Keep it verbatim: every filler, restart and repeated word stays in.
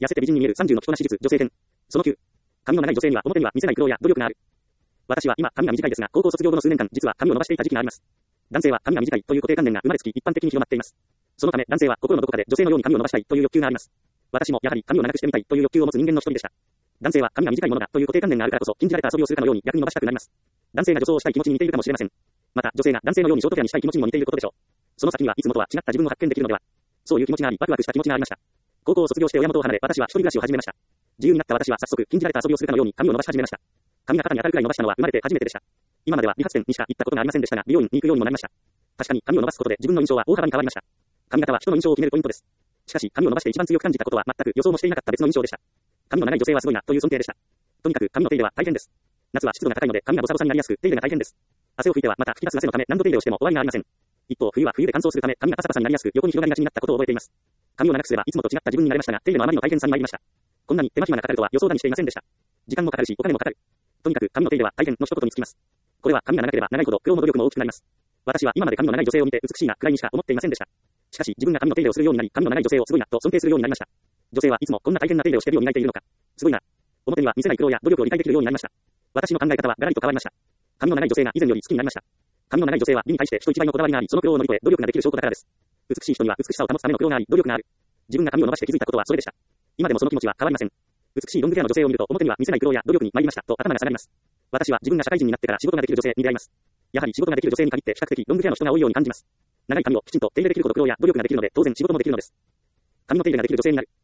痩せて美人に見えるさんじゅうの着こなし術、女性編。そのきゅう。髪の長い女性には表には見せない苦労や努力がある。私は今、髪が短いですが、高校卒業後の数年間、実は髪を伸ばしていた時期があります。男性は髪が短いという固定観念が生まれつき一般的に広まっています。そのため、男性は心のどこかで女性のように髪を伸ばしたいという欲求があります。私もやはり髪を長くしてみたいという欲求を持つ人間の一人でした。男性は髪が短いものだという固定観念があるからこそ、禁じられた遊びをするかのように逆に伸ばしたくなります。男性が女装をしたい気持ちに似ているかもしれません。また、女性が男性のようにショートヘアにしたい気持ちにも似ていることでしょう。その先にはいつもとは違った自分を発見できるのでは。そういう気持ちがあり、ワクワクした気持ちがありました。高校を卒業して親元を離れ、私は一人暮らしを始めました。自由になった私は早速、禁じられた遊びをするかのように髪を伸ばし始めました。髪が肩に当たるくらい伸ばしたのは生まれて初めてでした。今までは理髪店にしか行ったことがありませんでしたが、美容院に行くようにもなりました。確かに髪を伸ばすことで自分の印象は大幅に変わりました。髪型は人の印象を決めるポイントです。しかし、髪を伸ばして一番強く感じたことは全く予想もしていなかった別の印象でした。髪の長い女性はすごいなという尊敬でした。とにかく髪の手入れは大変です。夏は湿度が高いので髪がボサボサになりやすく、手入れが大変です。汗を拭いてはまた吹き出す汗のため何度手入れをしても終わりがありません。一方、冬は冬で乾燥するため髪がパサパサになりやすく横に広がりがちになったことを覚えています。髪を長くすればいつもと違った自分になれましたが、手入れのあまりの大変さに参りました。こんなに手間暇がかかるとは予想だにしていませんでした。時間もかかるし、お金もかかる。とにかく髪の手入れは大変の一言につきます。これは髪が長ければ長いほど苦労も努力も大きくなります。私は今まで髪の長い女性を見て美しいなくらいにしか思っていませんでした。しかし自分が髪の手入れをするようになり、髪の長い女性をすごいなと尊敬するようになりました。女性はいつもこんな大変な手入れをしているように見られているのか。すごいな。表には見せない苦労や努力を理解できるようになりました。私の考え方はガラリと変わりました。髪の長い女性が以前より好きになりました。髪の長い女性は美に対して人一倍のこだわりがあり、その苦労を乗り越え努力ができる証拠だからです。美しい人には美しさを保つための苦労があり、努力がある。自分が髪を伸ばして気づいたことはそれでした。今でもその気持ちは変わりません。美しいロングヘアの女性を見ると表には見せない苦労や努力に参りましたと頭が下がります。私は自分が社会人になってから仕事ができる女性に出会います。やはり仕事ができる女性に限って比較的ロングヘアの人が多いように感じます。長い髪をきちんと手入れできるほど苦労や努力ができるので当然仕事もできるのです。髪の手入れができる女性になる。